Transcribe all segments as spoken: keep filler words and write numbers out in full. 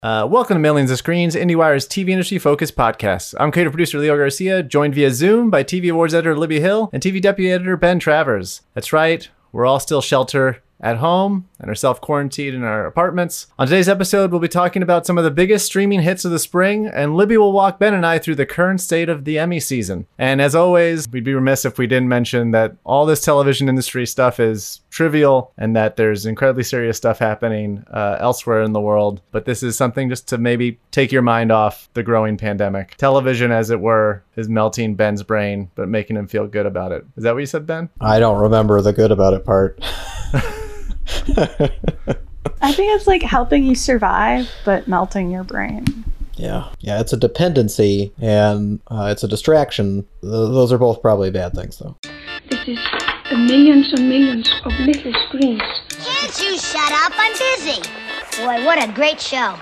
Uh, welcome to Millions of Screens, IndieWire's T V industry focused podcast. I'm creative producer Leo Garcia, joined via Zoom by T V Awards editor Libby Hill and T V deputy editor Ben Travers. That's right, we're all still shelter at home and are self-quarantined in our apartments. On today's episode, we'll be talking about some of the biggest streaming hits of the spring, and Libby will walk Ben and I through the current state of the Emmy season. And as always, we'd be remiss if we didn't mention that all this television industry stuff is trivial and that there's incredibly serious stuff happening uh, elsewhere in the world. But this is something just to maybe take your mind off the growing pandemic. Television, as it were, is melting Ben's brain, but making him feel good about it. Is that what you said, Ben? I don't remember the good about it part. I think it's like helping you survive, but melting your brain. Yeah. Yeah, it's a dependency, and uh, it's a distraction. Th- those are both probably bad things, though. This is a millions and millions of little screens. Can't you shut up? I'm busy. Boy, what a great show.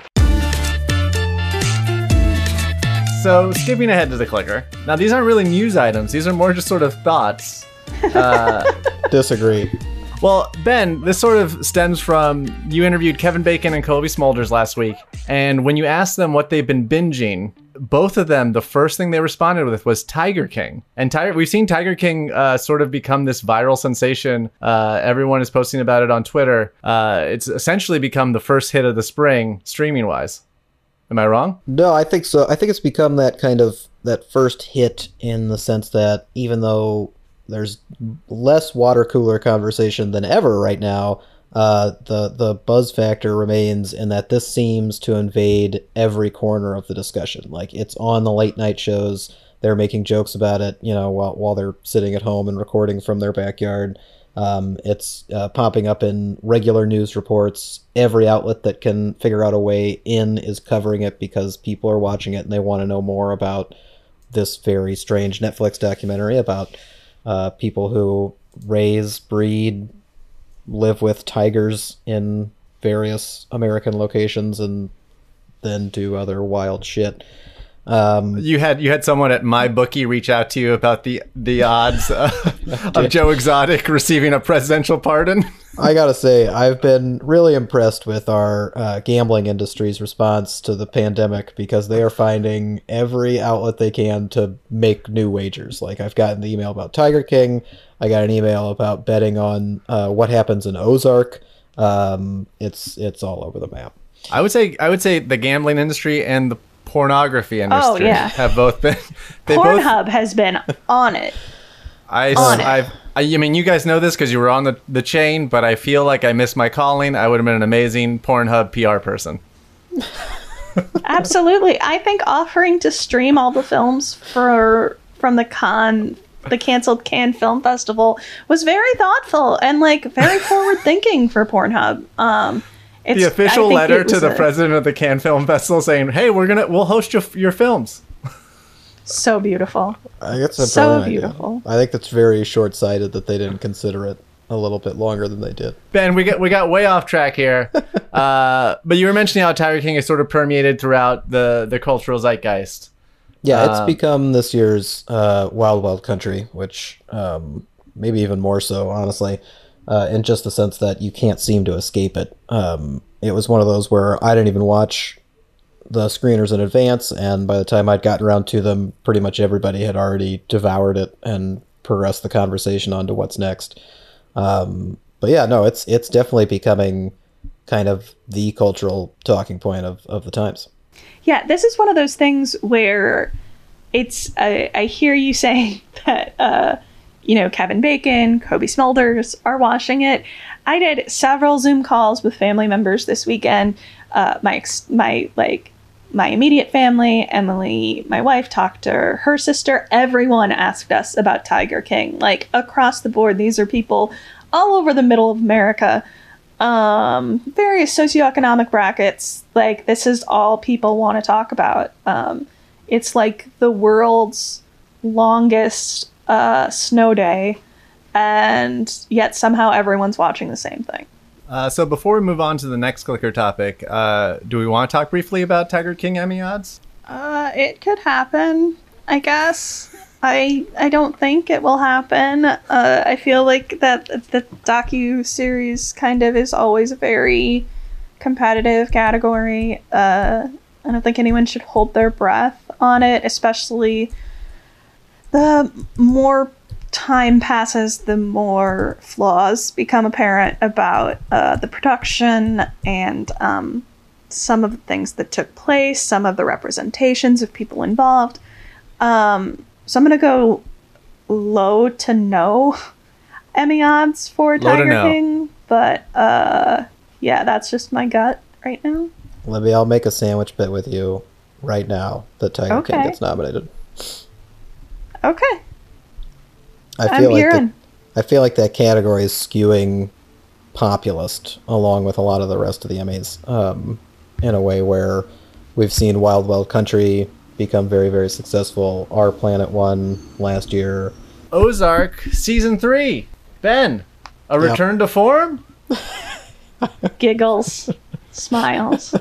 So, skipping ahead to the clicker. Now, these aren't really news items. These are more just sort of thoughts. Uh, Disagree. Well, Ben, this sort of stems from you interviewed Kevin Bacon and Cobie Smulders last week. And when you asked them what they've been binging, both of them, the first thing they responded with was Tiger King. And Tiger, we've seen Tiger King uh, sort of become this viral sensation. Uh, everyone is posting about it on Twitter. Uh, it's essentially become the first hit of the spring, streaming-wise. Am I wrong? No, I think so. I think it's become that kind of, that first hit in the sense that even though there's less water cooler conversation than ever right now, uh, the, the buzz factor remains in that this seems to invade every corner of the discussion. Like, it's on the late night shows. They're making jokes about it, you know, while, while they're sitting at home and recording from their backyard. Um, it's uh, popping up in regular news reports. Every outlet that can figure out a way in is covering it because people are watching it and they want to know more about this very strange Netflix documentary about uh, people who raise, breed, live with tigers in various American locations and then do other wild shit. Um, you had you had someone at MyBookie reach out to you about the the odds uh, of Joe Exotic receiving a presidential pardon. I gotta say, I've been really impressed with our uh, gambling industry's response to the pandemic because they are finding every outlet they can to make new wagers. Like, I've gotten the email about Tiger King. I got an email about betting on uh, what happens in Ozark. Um, it's it's all over the map. I would say I would say the gambling industry and the pornography industry oh, yeah. have both been. They Pornhub both, has been on it. I, on I've, it. I, I mean, you guys know this because you were on the, the chain, but I feel like I missed my calling. I would have been an amazing Pornhub P R person. Absolutely. I think offering to stream all the films for from the con, the canceled Cannes Film Festival was very thoughtful and like very forward thinking for Pornhub. Um, It's, the official letter to the a, president of the Cannes Film Festival saying, "Hey, we're gonna we'll host your your films." So beautiful. I guess that's so beautiful. Idea. I think that's very short-sighted that they didn't consider it a little bit longer than they did. Ben, we got we got way off track here, uh, but you were mentioning how Tiger King has sort of permeated throughout the the cultural zeitgeist. Yeah, it's um, become this year's uh, Wild Wild Country, which um, maybe even more so, honestly. Uh, in just the sense that you can't seem to escape it. Um, it was one of those where I didn't even watch the screeners in advance, and by the time I'd gotten around to them, pretty much everybody had already devoured it and progressed the conversation on to what's next. Um, but yeah, no, it's it's definitely becoming kind of the cultural talking point of, of the times. Yeah, this is one of those things where it's, I, I hear you saying that, uh, you know, Kevin Bacon, Cobie Smulders are watching it. I did several Zoom calls with family members this weekend. Uh, my, ex- my, like, my immediate family, Emily, my wife, talked to her, her sister. Everyone asked us about Tiger King, like, across the board. These are people all over the middle of America, um, various socioeconomic brackets. Like, this is all people want to talk about. Um, it's like the world's longest Uh, snow day, and yet somehow everyone's watching the same thing. Uh, so before we move on to the next clicker topic, uh, do we want to talk briefly about Tiger King Emmy odds? Uh, it could happen, I guess. I I don't think it will happen. Uh, I feel like that the docu-series kind of is always very competitive category. Uh, I don't think anyone should hold their breath on it, especially the more time passes, the more flaws become apparent about uh, the production and um, some of the things that took place, some of the representations of people involved. Um, so I'm going to go low to no Emmy odds for Low to Tiger no. King, but uh, yeah, that's just my gut right now. Libby, I'll make a sandwich bet with you right now that Tiger King Okay. gets nominated. Okay, I I'm feel like the, hearing. I feel like that category is skewing populist along with a lot of the rest of the Emmys, um, in a way where we've seen Wild Wild Country become very, very successful. Our Planet won last year. Ozark season three. Ben, a Yep. return to form? Giggles, smiles.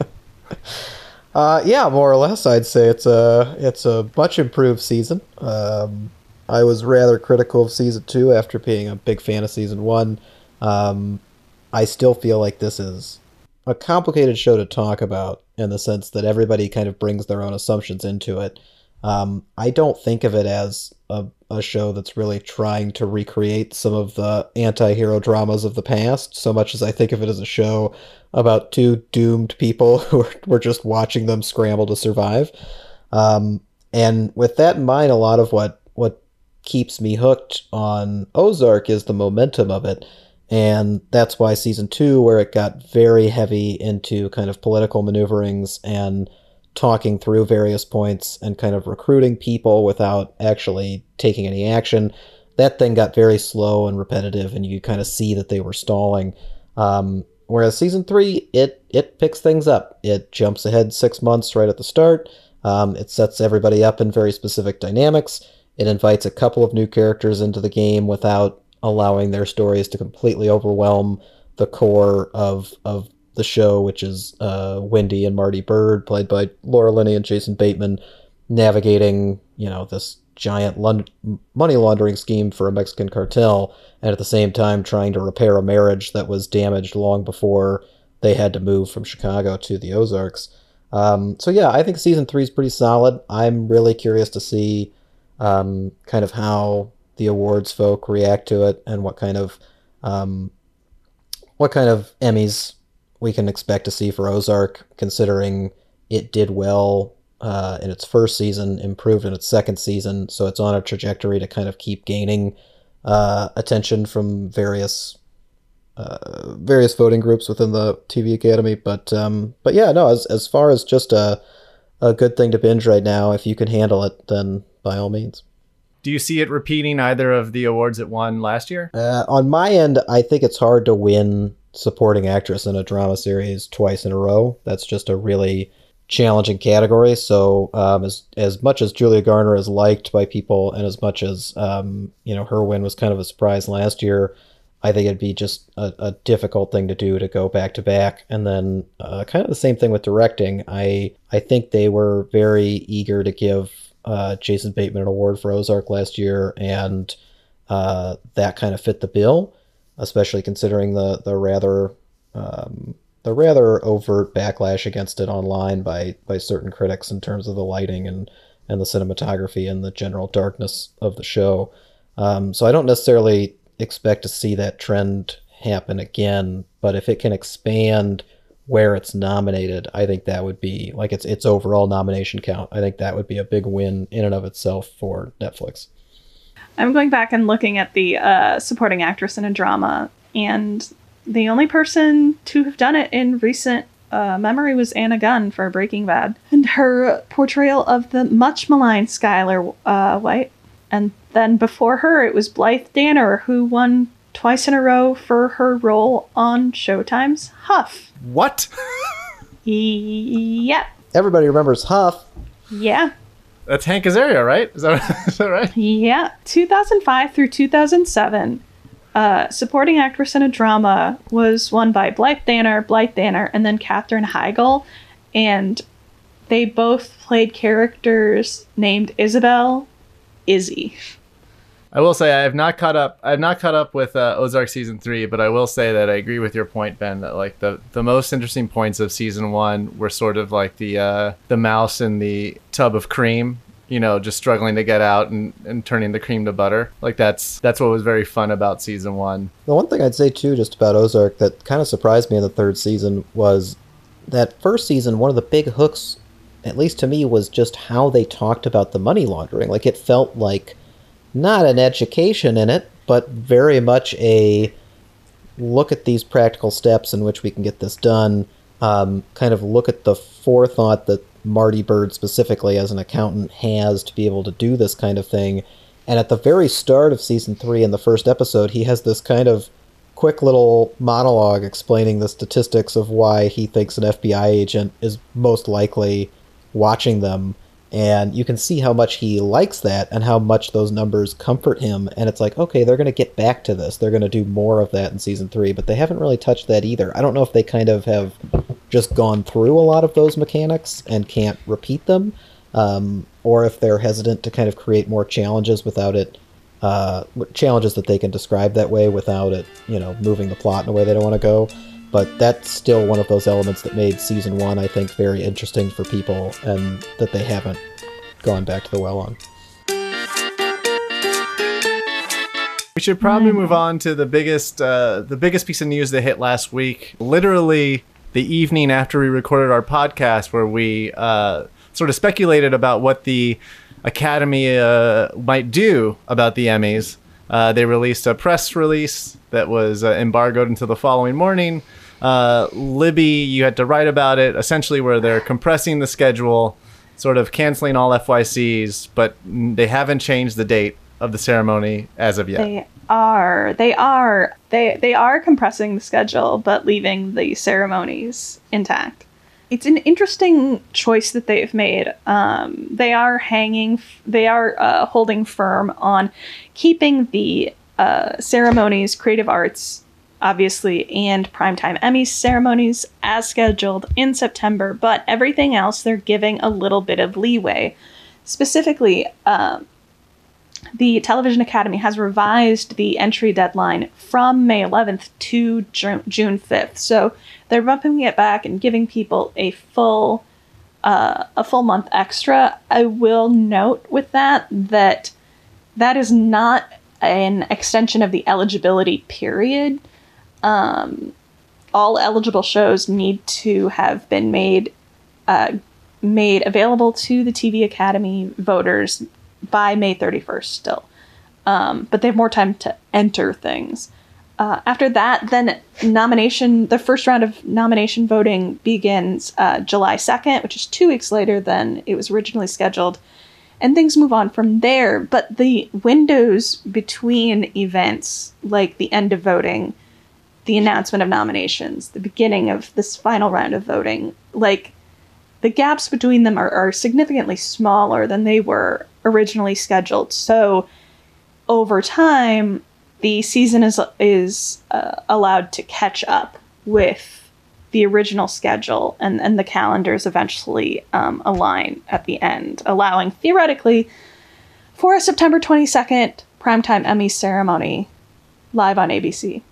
Uh, yeah, more or less, I'd say it's a it's a much improved season. Um, I was rather critical of season two after being a big fan of season one. Um, I still feel like this is a complicated show to talk about in the sense that everybody kind of brings their own assumptions into it. Um, I don't think of it as a, a show that's really trying to recreate some of the anti-hero dramas of the past, so much as I think of it as a show about two doomed people who are, we're just watching them scramble to survive. Um, and with that in mind, a lot of what, what keeps me hooked on Ozark is the momentum of it. And that's why season two, where it got very heavy into kind of political maneuverings and talking through various points and kind of recruiting people without actually taking any action, that thing got very slow and repetitive, and you kind of see that they were stalling. Um, whereas season three, it it picks things up. It jumps ahead six months right at the start. Um, it sets everybody up in very specific dynamics. It invites a couple of new characters into the game without allowing their stories to completely overwhelm the core of of the show, which is uh, Wendy and Marty Bird, played by Laura Linney and Jason Bateman, navigating, you know, this giant lun- money laundering scheme for a Mexican cartel, and at the same time trying to repair a marriage that was damaged long before they had to move from Chicago to the Ozarks. Um, so yeah, I think season three is pretty solid. I'm really curious to see um, kind of how the awards folk react to it and what kind of um, what kind of Emmys we can expect to see for Ozark, considering it did well uh, in its first season, improved in its second season, so it's on a trajectory to kind of keep gaining uh, attention from various uh, various voting groups within the T V Academy. But um, but yeah, no, as as far as just a a good thing to binge right now, if you can handle it, then by all means. Do you see it repeating either of the awards it won last year? Uh, on my end, I think it's hard to win supporting actress in a drama series twice in a row. That's just a really challenging category. So um, as as much as Julia Garner is liked by people, and as much as um, you know, her win was kind of a surprise last year, I think it'd be just a, a difficult thing to do to go back to back. And then uh, kind of the same thing with directing. I I think they were very eager to give uh, Jason Bateman an award for Ozark last year, and uh, that kind of fit the bill, especially considering the the rather um, the rather overt backlash against it online by by certain critics in terms of the lighting and and the cinematography and the general darkness of the show. Um, so I don't necessarily expect to see that trend happen again, but if it can expand where it's nominated, I think that would be, like, its its overall nomination count, I think that would be a big win in and of itself for Netflix. I'm going back and looking at the uh, supporting actress in a drama, and the only person to have done it in recent uh, memory was Anna Gunn for Breaking Bad, and her portrayal of the much maligned Skylar uh, White. And then before her, it was Blythe Danner, who won twice in a row for her role on Showtime's Huff. What? Yep. Everybody remembers Huff. Yeah. That's Hank Azaria, right? Is that, is that right? Yeah. two thousand five through two thousand seven, uh, supporting actress in a drama was won by Blythe Danner, Blythe Danner, and then Katherine Heigl. And they both played characters named Isabel, Izzy. I will say I have not caught up. I have not caught up with uh, Ozark season three, but I will say that I agree with your point, Ben. That like the, the most interesting points of season one were sort of like the uh, the mouse in the tub of cream. You know, just struggling to get out and, and turning the cream to butter. Like that's that's what was very fun about season one. The one thing I'd say too, just about Ozark, that kind of surprised me in the third season was that first season. One of the big hooks, at least to me, was just how they talked about the money laundering. Like it felt like not an education in it, but very much a look at these practical steps in which we can get this done. Um, kind of look at the forethought that Marty Byrde specifically as an accountant has to be able to do this kind of thing. And at the very start of season three, in the first episode, he has this kind of quick little monologue explaining the statistics of why he thinks an F B I agent is most likely watching them. And you can see how much he likes that and how much those numbers comfort him. And it's like, okay, they're going to get back to this. They're going to do more of that in season three, but they haven't really touched that either. I don't know if they kind of have just gone through a lot of those mechanics and can't repeat them, um, or if they're hesitant to kind of create more challenges without it, uh, challenges that they can describe that way without it, you know, moving the plot in a way they don't want to go. But that's still one of those elements that made season one, I think, very interesting for people, and that they haven't gone back to the well on. We should probably move on to the biggest, uh, the biggest piece of news that hit last week. Literally the evening after we recorded our podcast, where we uh, sort of speculated about what the Academy uh, might do about the Emmys. Uh, they released a press release that was uh, embargoed until the following morning. Uh, Libby, you had to write about it, essentially where they're compressing the schedule, sort of canceling all F Y Cs, but they haven't changed the date of the ceremony as of yet. They are. They are. They they are compressing the schedule, but leaving the ceremonies intact. It's an interesting choice that they've made. Um, they are hanging. They are uh, holding firm on keeping the uh, ceremonies, creative arts, obviously, and primetime Emmy ceremonies as scheduled in September, but everything else they're giving a little bit of leeway. Specifically, um, the Television Academy has revised the entry deadline from May eleventh to June fifth. So they're bumping it back and giving people a full uh, a full month extra. I will note with that that that is not an extension of the eligibility period. Um, all eligible shows need to have been made uh, made available to the T V Academy voters by May thirty-first still. Um, but they have more time to enter things. Uh, after that, then nomination, the first round of nomination voting begins uh, July second, which is two weeks later than it was originally scheduled. And things move on from there. But the windows between events, like the end of voting, the announcement of nominations, the beginning of this final round of voting, like the gaps between them are, are significantly smaller than they were originally scheduled. So over time, the season is is uh, allowed to catch up with the original schedule, and, and the calendars eventually um, align at the end, allowing theoretically for a September twenty-second primetime Emmy ceremony live on A B C.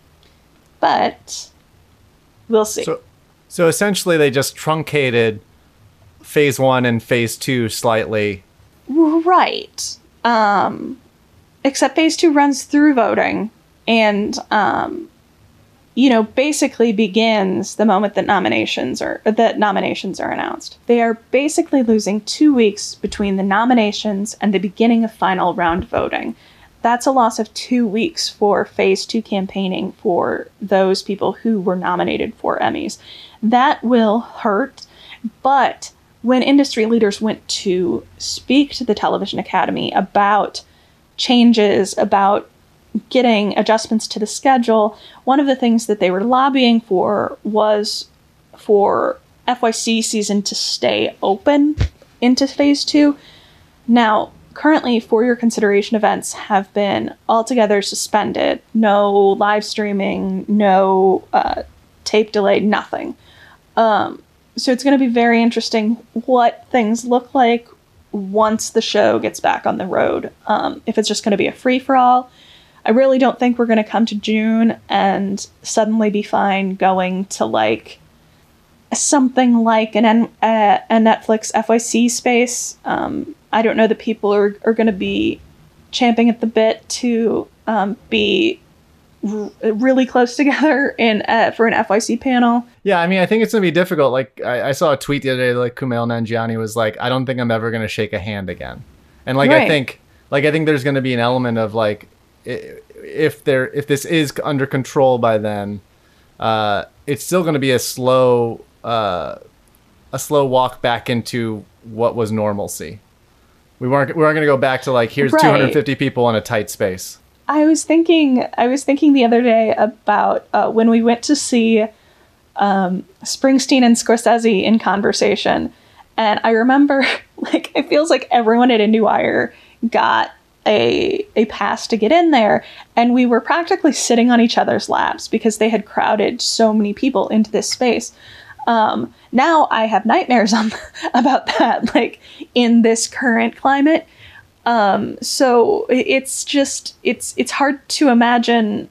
But we'll see. So, so essentially, they just truncated phase one and phase two slightly. Right. Um, except phase two runs through voting and, um, you know, basically begins the moment that nominations are that nominations are announced. They are basically losing two weeks between the nominations and the beginning of final round voting. That's a loss of two weeks for phase two campaigning for those people who were nominated for Emmys. That will hurt, but when industry leaders went to speak to the Television Academy about changes, about getting adjustments to the schedule, one of the things that they were lobbying for was for F Y C season to stay open into phase two. Now, currently, for your consideration events have been altogether suspended. No live streaming, no uh, tape delay, nothing. Um, so it's going to be very interesting what things look like once the show gets back on the road. Um, if it's just going to be a free-for-all, I really don't think we're going to come to June and suddenly be fine going to like something like an N- uh, a Netflix F Y C space. Um, I don't know that people are, are going to be champing at the bit to um, be r- really close together in uh, for an F Y C panel. Yeah, I mean, I think it's going to be difficult. Like, I, I saw a tweet the other day, like, Kumail Nanjiani was like, I don't think I'm ever going to shake a hand again. And, like, Right. I think, like, I think there's going to be an element of, like, i- if there, if this is under control by then, uh, it's still going to be a slow, uh, a slow walk back into what was normalcy. We weren't, we weren't going to go back to, like, here's Right. two hundred fifty people in a tight space. I was thinking, I was thinking the other day about uh, when we went to see um, Springsteen and Scorsese in conversation, and I remember, like, it feels like everyone at IndieWire got a a pass to get in there, and we were practically sitting on each other's laps because they had crowded so many people into this space. Um, now I have nightmares on, about that, like, in this current climate. Um, so it's just, it's, it's hard to imagine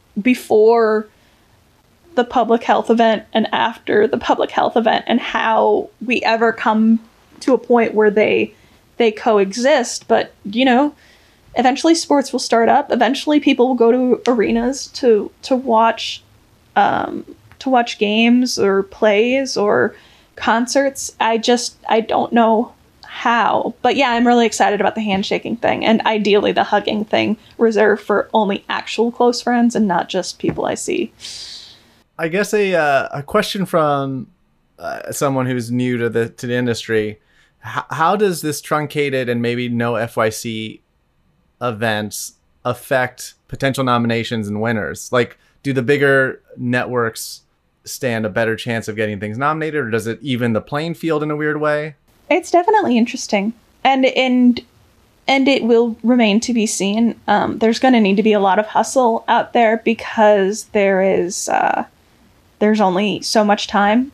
before the public health event and after the public health event and how we ever come to a point where they, they coexist. But, you know, eventually sports will start up. Eventually people will go to arenas to, to watch, um, to watch games or plays or concerts. I just, I don't know how. But yeah, I'm really excited about the handshaking thing, and ideally the hugging thing reserved for only actual close friends and not just people I see. I guess a uh, a question from uh, someone who's new to the to the industry: H- how does this truncated and maybe no F Y C events affect potential nominations and winners? Like, do the bigger networks stand a better chance of getting things nominated, or does it even the playing field in a weird way? It's definitely interesting, and and and it will remain to be seen. Um, there's going to need to be a lot of hustle out there because there is uh, there's only so much time,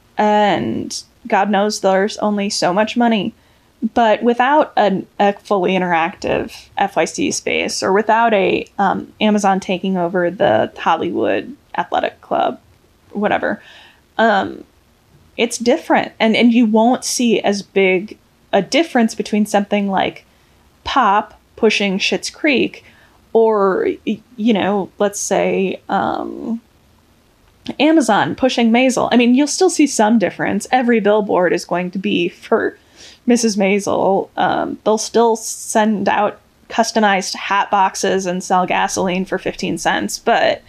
and God knows there's only so much money. But without a, a fully interactive F Y C space, or without a um, Amazon taking over the Hollywood Athletic Club, whatever. Um, It's different, and, and you won't see as big a difference between something like Pop pushing Schitt's Creek or, you know, let's say um, Amazon pushing Maisel. I mean, you'll still see some difference. Every billboard is going to be for Missus Maisel. Um, they'll still send out customized hat boxes and sell gasoline for fifteen cents, but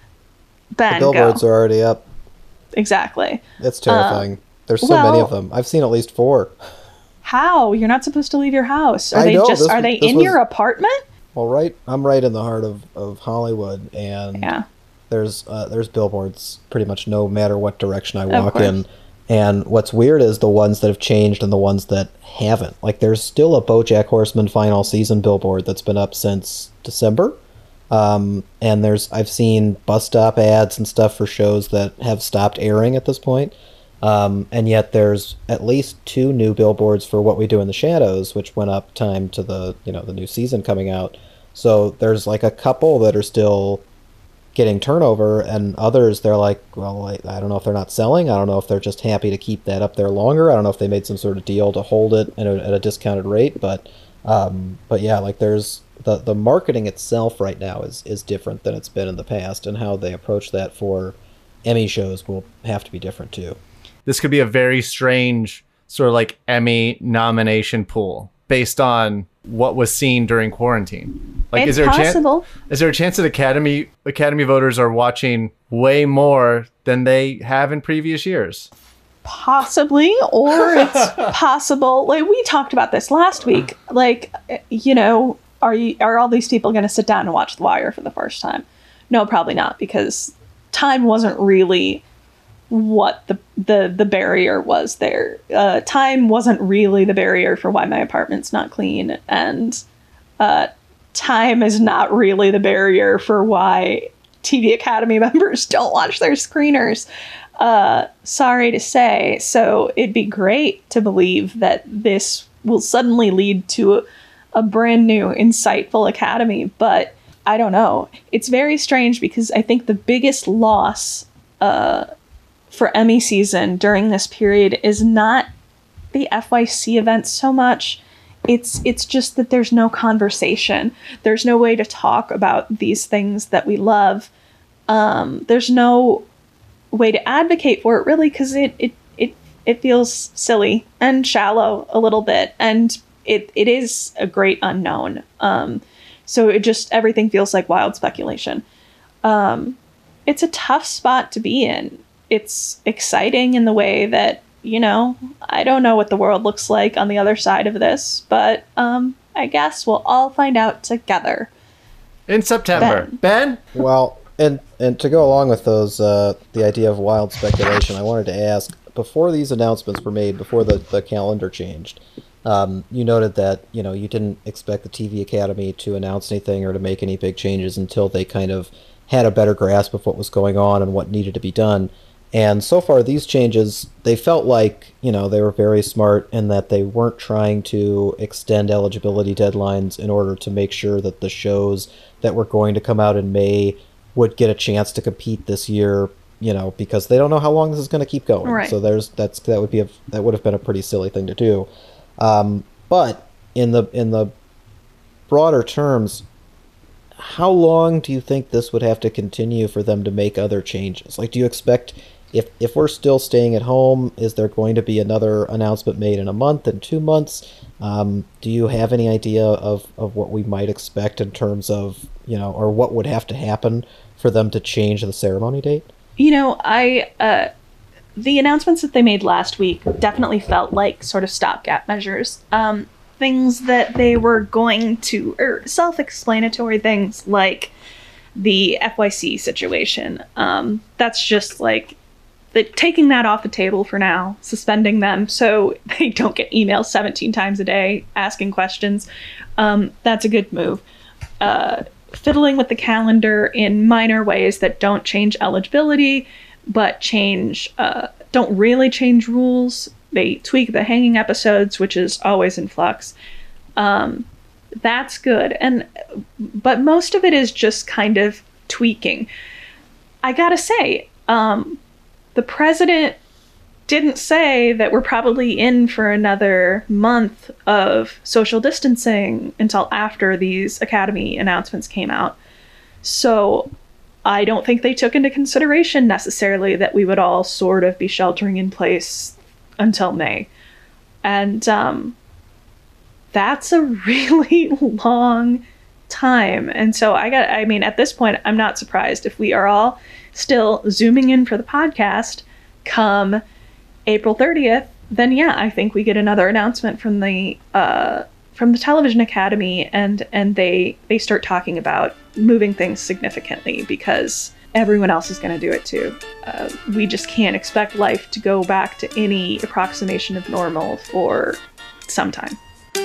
Ben, The billboards go. are already up. Exactly. It's terrifying. Uh, There's so well- many of them. I've seen at least four. How? You're not supposed to leave your house. Are I they know, just this are was- they this in was- your apartment? Well, right, I'm right in the heart of, of Hollywood, and Yeah. there's uh, there's billboards pretty much no matter what direction I Of walk course. in. And what's weird is the ones that have changed and the ones that haven't. Like, there's still a BoJack Horseman final season billboard that's been up since December. Um, and there's I've seen bus stop ads and stuff for shows that have stopped airing at this point. Um, and yet there's at least two new billboards for What We Do in the Shadows, which went up time to the, you know, the new season coming out. So there's like a couple that are still getting turnover, and others they're like, well, I, I don't know if they're not selling. I don't know if they're just happy to keep that up there longer. I don't know if they made some sort of deal to hold it at a, at a discounted rate, but um, but yeah, like there's the the marketing itself right now is is different than it's been in the past, and how they approach that for Emmy shows will have to be different too. This could be a very strange sort of like Emmy nomination pool based on what was seen during quarantine. Like, It's is there possible. a chance? Is there a chance that Academy Academy voters are watching way more than they have in previous years? Possibly, or it's possible. Like, we talked about this last week. Like, you know, are you are all these people going to sit down and watch The Wire for the first time? No, probably not, because time wasn't really what the the the barrier was there. Uh, time wasn't really the barrier for why my apartment's not clean, and uh, time is not really the barrier for why T V Academy members don't watch their screeners. Uh, sorry to say. So it'd be great to believe that this will suddenly lead to a, a brand new, insightful academy. But I don't know. It's very strange because I think the biggest loss uh, for Emmy season during this period is not the F Y C events so much. It's it's just that there's no conversation. There's no way to talk about these things that we love. Um, there's no way to advocate for it, really, because it, it it it feels silly and shallow a little bit, and it it is a great unknown. Um, so it just everything feels like wild speculation. Um, it's a tough spot to be in. It's exciting in the way that, you know, I don't know what the world looks like on the other side of this, but um, I guess we'll all find out together. In September. Ben? ben? Well, and and to go along with those, uh, the idea of wild speculation, I wanted to ask, before these announcements were made, before the, the calendar changed, um, you noted that, you know, you didn't expect the T V Academy to announce anything or to make any big changes until they kind of had a better grasp of what was going on and what needed to be done. And so far, these changes, they felt like, you know, they were very smart in that they weren't trying to extend eligibility deadlines in order to make sure that the shows that were going to come out in May would get a chance to compete this year, you know, because they don't know how long this is going to keep going. Right. So there's that's that would be a, that would have been a pretty silly thing to do. Um, but in the in the broader terms, how long do you think this would have to continue for them to make other changes? Like, do you expect, if if we're still staying at home, is there going to be another announcement made in a month, in two months? Um, do you have any idea of, of what we might expect in terms of, you know, or what would have to happen for them to change the ceremony date? You know, I uh, the announcements that they made last week definitely felt like sort of stopgap measures. Um, things that they were going to, or self-explanatory things like the F Y C situation. Um, that's just like the, taking that off the table for now, suspending them so they don't get emails seventeen times a day asking questions. Um, that's a good move. Uh, fiddling with the calendar in minor ways that don't change eligibility, but change, uh, don't really change rules. They tweak the hanging episodes, which is always in flux. Um, that's good. And, but most of it is just kind of tweaking. I gotta say, um, the president didn't say that we're probably in for another month of social distancing until after these Academy announcements came out. So I don't think they took into consideration necessarily that we would all sort of be sheltering in place until May. And um, that's a really long time. And so I got, I mean, at this point, I'm not surprised if we are all still zooming in for the podcast come April thirtieth, then yeah, I think we get another announcement from the uh, from the Television Academy, and and they they start talking about moving things significantly because everyone else is going to do it too. Uh, we just can't expect life to go back to any approximation of normal for some time.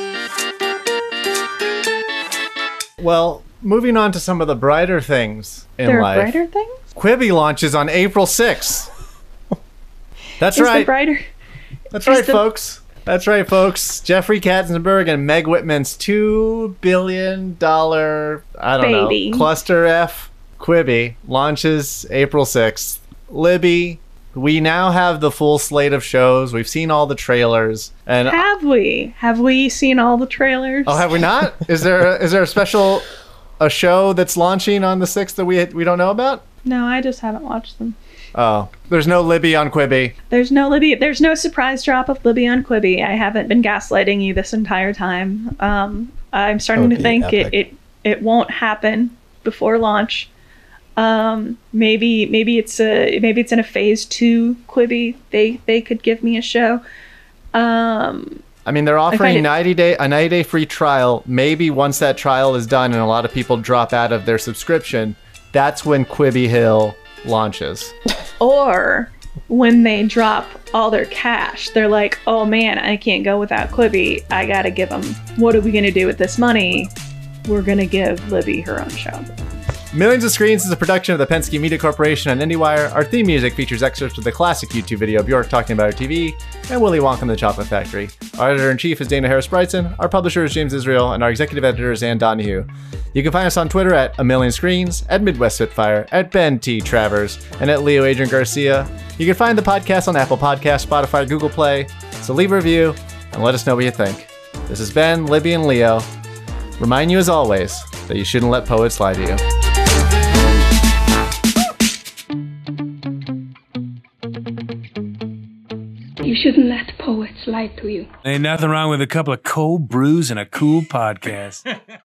Well, moving on to some of the brighter things in there life. There are brighter things? Quibi launches on April sixth. That's is right. The brighter, That's right, the... folks. That's right, folks. Jeffrey Katzenberg and Meg Whitman's two billion dollars, I don't Baby. know, Cluster F Quibi launches April sixth. Libby, we now have the full slate of shows. We've seen all the trailers. And have we? Have we seen all the trailers? Oh, have we not? Is there a, is there a special a show that's launching on the sixth that we we don't know about? No, I just haven't watched them. Oh, there's no Libby on Quibi. There's no Libby. There's no surprise drop of Libby on Quibi. I haven't been gaslighting you this entire time. Um, I'm starting to think it, it it won't happen before launch. Um, maybe maybe it's a maybe it's in a phase two Quibi. They they could give me a show. Um, I mean, they're offering it, ninety day a ninety day free trial. Maybe once that trial is done and a lot of people drop out of their subscription, that's when Quibi Hill launches. Or when they drop all their cash, they're like, oh man, I can't go without Quibi. I gotta give them, what are we gonna do with this money? We're gonna give Libby her own show. Millions of Screens is a production of the Penske Media Corporation and IndieWire. Our theme music features excerpts of the classic YouTube video of Bjork talking about her T V and Willy Wonka and the Chocolate Factory. Our editor-in-chief is Dana Harris-Bryson, our publisher is James Israel, and our executive editor is Ann Donahue. You can find us on Twitter at A Million Screens, at Midwest Spitfire, at Ben T. Travers, and at Leo Adrian Garcia. You can find the podcast on Apple Podcasts, Spotify, Google Play, so leave a review and let us know what you think. This is Ben, Libby, and Leo. Remind you as always that you shouldn't let poets lie to you. You shouldn't let poets lie to you. Ain't nothing wrong with a couple of cold brews and a cool podcast.